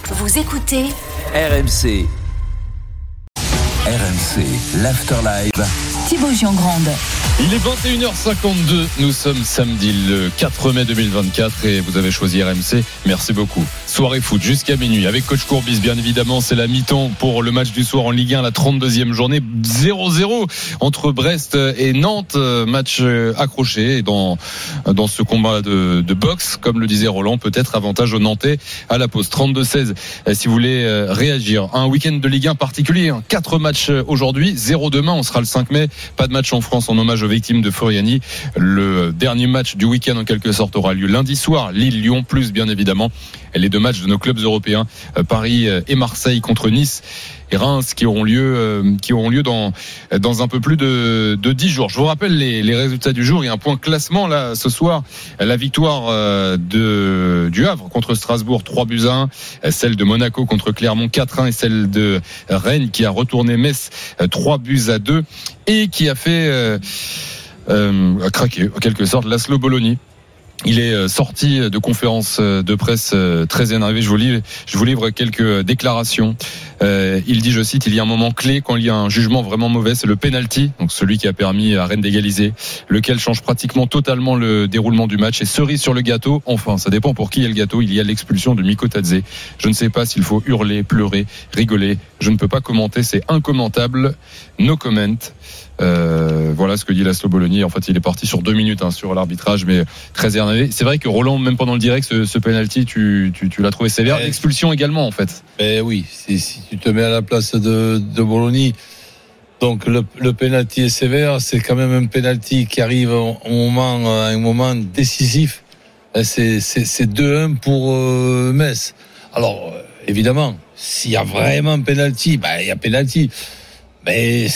Vous écoutez RMC. RMC, l'Afterlife. Thibaut Giangrande. Il est 21h52, nous sommes samedi le 4 mai 2024 et vous avez choisi RMC, merci beaucoup. Soirée foot jusqu'à minuit avec Coach Courbis, bien évidemment, c'est la mi-temps pour le match du soir en Ligue 1, la 32e journée, 0-0 entre Brest et Nantes, match accroché dans ce combat de boxe, comme le disait Roland, peut-être avantage aux Nantais à la pause. 32-16 si vous voulez réagir. Un week-end de Ligue 1 particulier, 4 matchs aujourd'hui, 0 demain, on sera le 5 mai, pas de match en France en hommage aux victimes de Furiani. Le dernier match du week-end en quelque sorte aura lieu lundi soir, Lille-Lyon plus bien évidemment les deux matchs de nos clubs européens, Paris et Marseille contre Nice et Reims qui auront lieu dans un peu plus de 10 jours. Je vous rappelle les résultats du jour. Il y a un point classement là ce soir. La victoire du Havre contre Strasbourg 3-1, celle de Monaco contre Clermont 4-1 et celle de Rennes qui a retourné Metz 3-2 et qui a fait a craqué en quelque sorte Laszlo Bologna. Il est sorti de conférence de presse très énervé. Je vous livre quelques déclarations. Il dit, je cite, il y a un moment clé quand il y a un jugement vraiment mauvais, c'est le penalty, donc celui qui a permis à Rennes d'égaliser, lequel change pratiquement totalement le déroulement du match. Et cerise sur le gâteau, enfin, ça dépend pour qui il y a le gâteau, il y a l'expulsion de Miko Tadze. Je ne sais pas s'il faut hurler, pleurer, rigoler. Je ne peux pas commenter, c'est incommentable. No comment. Voilà ce que dit Laszlo Bologna. En fait, il est parti sur 2 minutes sur l'arbitrage, mais très énervé. C'est vrai que Roland, même pendant le direct, ce penalty, tu l'as trouvé sévère. L'expulsion également, en fait. Oui, si tu te mets à la place de Bologna, donc le penalty est sévère. C'est quand même un penalty qui arrive à un moment décisif. C'est 2-1 pour Metz. Alors, évidemment, s'il y a vraiment un penalty, il y a penalty. Mais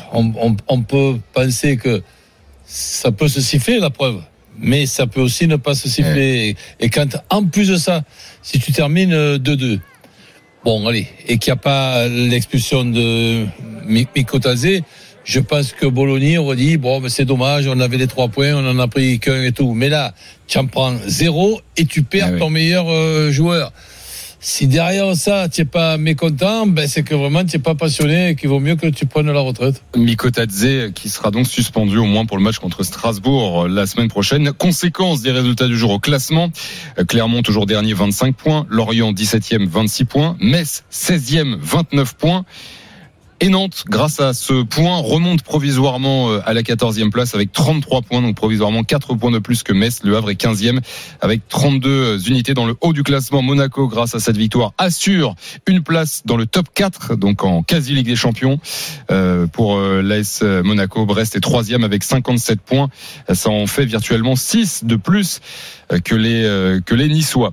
on peut penser que ça peut se siffler, la preuve, mais ça peut aussi ne pas se siffler. Et quand, en plus de ça, si tu termines 2-2, bon, allez, et qu'il n'y a pas l'expulsion de Miko Tadze, je pense que Bologna aurait dit, bon, mais c'est dommage, on avait les 3 points, on en a pris qu'un et tout. Mais là, tu en prends 0 et tu perds ton meilleur joueur. Si derrière ça, tu n'es pas mécontent, c'est que vraiment tu n'es pas passionné et qu'il vaut mieux que tu prennes la retraite. Miko Tadze qui sera donc suspendu au moins pour le match contre Strasbourg la semaine prochaine. Conséquence des résultats du jour au classement. Clermont toujours dernier, 25 points. Lorient 17e, 26 points. Metz 16e, 29 points. Et Nantes, grâce à ce point, remonte provisoirement à la 14e place avec 33 points, donc provisoirement 4 points de plus que Metz. Le Havre est 15e avec 32 unités dans le haut du classement. Monaco, grâce à cette victoire, assure une place dans le top 4, donc en quasi-Ligue des Champions. Pour l'AS Monaco, Brest est 3e avec 57 points. Ça en fait virtuellement 6 de plus que les Niçois.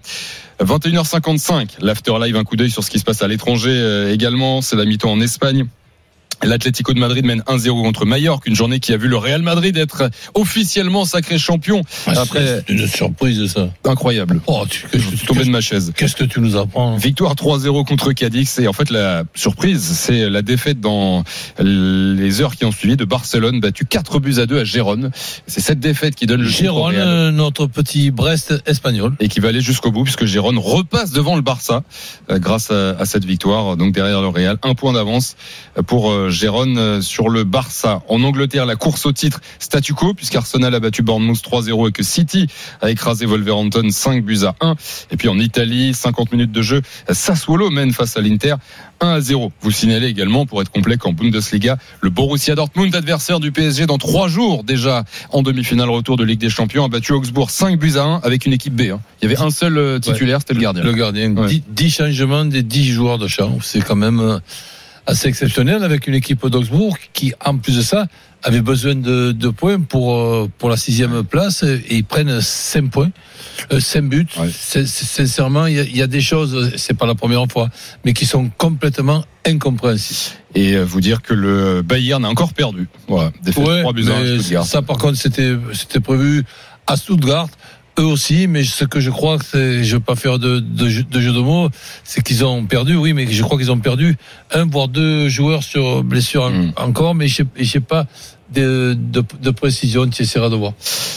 21h55, l'Afterlive, un coup d'œil sur ce qui se passe à l'étranger également. C'est la mi-temps en Espagne. L'Atlético de Madrid mène 1-0 contre Majorque, une journée qui a vu le Real Madrid être officiellement sacré champion. Après, c'est une surprise ça. Incroyable. Je suis tombé de ma chaise. Qu'est-ce que tu nous apprends? Victoire 3-0 contre Cadix et en fait la surprise, c'est la défaite dans les heures qui ont suivi de Barcelone, battu 4-2 à Gérone. C'est cette défaite qui donne le Gérone, notre petit Brest espagnol, et qui va aller jusqu'au bout puisque Gérone repasse devant le Barça grâce à cette victoire. Donc derrière le Real, 1 point d'avance pour Gérone sur le Barça. En Angleterre, la course au titre statu quo puisqu'Arsenal a battu Bournemouth 3-0 et que City a écrasé Wolverhampton 5-1. Et puis en Italie, 50 minutes de jeu, Sassuolo mène face à l'Inter 1-0. Vous signalez également, pour être complet, qu'en Bundesliga, le Borussia Dortmund, adversaire du PSG dans 3 jours déjà en demi-finale retour de Ligue des Champions, a battu Augsbourg 5-1 avec une équipe B. Il y avait un seul titulaire, c'était le gardien. Le gardien. 10 changements des 10 joueurs de champ. C'est quand même assez exceptionnel avec une équipe d'Augsbourg qui, en plus de ça, avait besoin de points pour la 6e place et ils prennent 5 points, 5 buts. Sincèrement, il y a des choses, c'est pas la première fois, mais qui sont complètement incompréhensibles. Et vous dire que le Bayern a encore perdu. Voilà, défaite 3-1. Ça, par contre, c'était prévu à Stuttgart. Eux aussi, mais ce que je crois, je ne veux pas faire de jeu de mots, c'est qu'ils ont perdu, oui, mais je crois qu'ils ont perdu 1 voire 2 joueurs sur blessure encore, mais je n'ai pas de précision, tu essaieras de voir.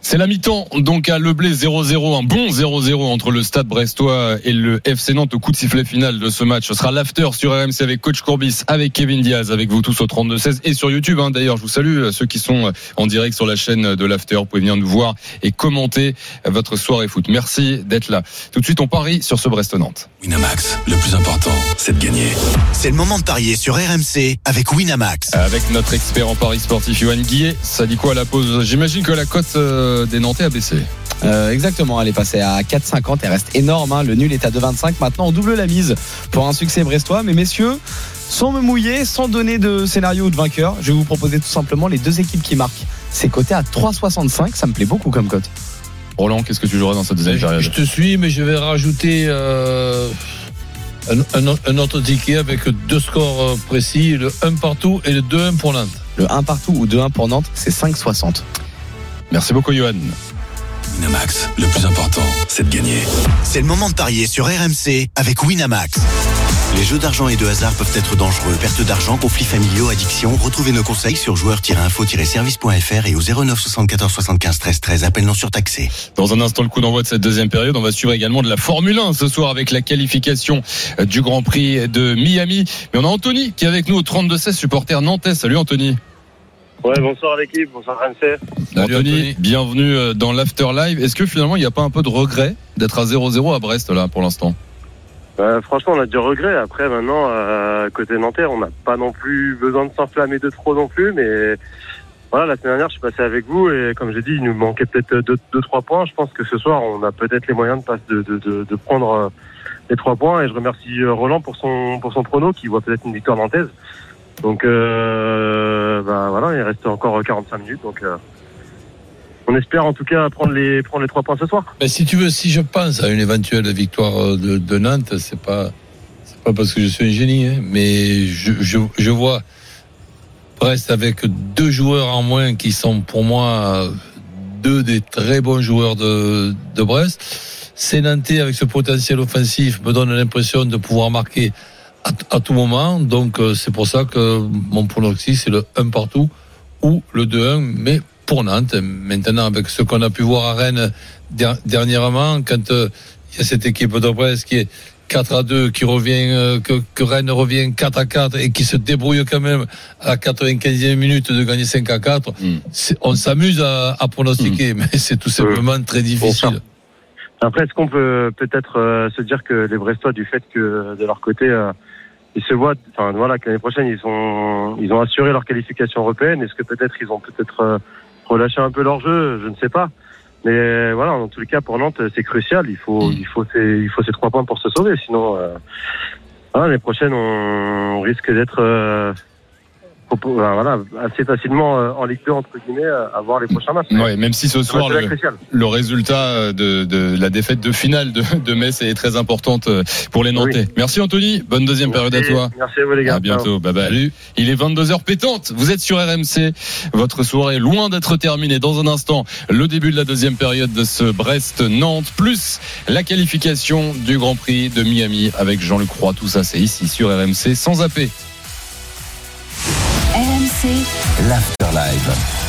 C'est la mi-temps, donc à Leblay 0-0, un bon 0-0 entre le Stade Brestois et le FC Nantes au coup de sifflet final de ce match. Ce sera l'after sur RMC avec Coach Courbis, avec Kevin Diaz, avec vous tous au 32-16 et sur YouTube. D'ailleurs, je vous salue, ceux qui sont en direct sur la chaîne de l'after. Vous pouvez venir nous voir et commenter votre soirée foot. Merci d'être là. Tout de suite, on parie sur ce Brest-Nantes. Winamax, le plus important, c'est de gagner. C'est le moment de parier sur RMC avec Winamax. Avec notre expert en paris sportif, Yoann Guillet. Ça dit quoi à la pause? J'imagine que la cote des Nantais a baissé. Exactement, elle est passée à 4,50. Elle reste énorme. Le nul est à 2,25. Maintenant, on double la mise pour un succès brestois. Mais messieurs, sans me mouiller, sans donner de scénario ou de vainqueur, je vais vous proposer tout simplement les deux équipes qui marquent. C'est coté à 3,65. Ça me plaît beaucoup comme cote. Roland, qu'est-ce que tu joueras dans cette deuxième période? Je te suis, mais je vais rajouter un autre ticket avec deux scores précis, le 1 partout et le 2-1 pour Nantes. Le 1 partout ou 2-1 pour Nantes, c'est 5,60. Merci beaucoup, Yoann. Winamax, le plus important, c'est de gagner. C'est le moment de parier sur RMC avec Winamax. Les jeux d'argent et de hasard peuvent être dangereux. Perte d'argent, conflits familiaux, addiction. Retrouvez nos conseils sur joueurs-info-service.fr et au 09 74 75 13 13. Appel non surtaxé. Dans un instant, le coup d'envoi de cette deuxième période. On va suivre également de la Formule 1 ce soir avec la qualification du Grand Prix de Miami. Mais on a Anthony qui est avec nous au 32-16, supporter nantais. Salut Anthony. Ouais, bonsoir l'équipe, bonsoir RMC. Salut Anthony, bienvenue dans l'After Live. Est-ce que finalement il n'y a pas un peu de regret d'être à 0-0 à Brest là pour l'instant? Franchement, on a du regret. Après, maintenant, côté nantais, on n'a pas non plus besoin de s'enflammer de trop non plus. Mais voilà, la semaine dernière, je suis passé avec vous et comme j'ai dit, il nous manquait peut-être 2-3 points. Je pense que ce soir, on a peut-être les moyens de prendre les 3 points. Et je remercie Roland pour son prono qui voit peut-être une victoire nantaise. Donc voilà, il reste encore 45 minutes. Donc on espère en tout cas prendre les 3 points ce soir. Mais si tu veux, si je pense à une éventuelle victoire de Nantes, c'est pas parce que je suis un génie, hein, mais je vois Brest avec 2 joueurs en moins qui sont pour moi 2 des très bons joueurs de Brest. Ces Nantais avec ce potentiel offensif me donnent l'impression de pouvoir marquer à tout moment. Donc c'est pour ça que mon pronostic c'est le 1 partout ou le 2-1, mais pour Nantes. Maintenant, avec ce qu'on a pu voir à Rennes dernièrement, quand il y a cette équipe de Brest qui est 4-2, qui revient, que Rennes revient 4-4 et qui se débrouille quand même à la 95e minute de gagner 5-4, on s'amuse à pronostiquer, mais c'est tout simplement très difficile. Après, est-ce qu'on peut peut-être se dire que les Brestois, du fait que de leur côté, ils se voient, enfin voilà, que l'année prochaine ils ont assuré leur qualification européenne. Est-ce que peut-être ils ont relâché un peu leur jeu, je ne sais pas. Mais voilà, en tous les cas pour Nantes, c'est crucial. Il faut ces 3 points pour se sauver. Sinon, l'année prochaine, on risque d'être assez facilement en Ligue 2 entre guillemets à voir les prochains matchs. Ouais, même si ce soir le résultat de la défaite de finale de Metz est très importante pour les Nantais. Oui. Merci Anthony, bonne deuxième période à toi. Merci à vous les gars. À bientôt. Bye bye. Salut. Il est 22h pétante. Vous êtes sur RMC. Votre soirée est loin d'être terminée. Dans un instant, le début de la deuxième période de ce Brest-Nantes plus la qualification du Grand Prix de Miami avec Jean-Luc Roy. Tout ça, c'est ici sur RMC sans zapper. RMC, l'After Live.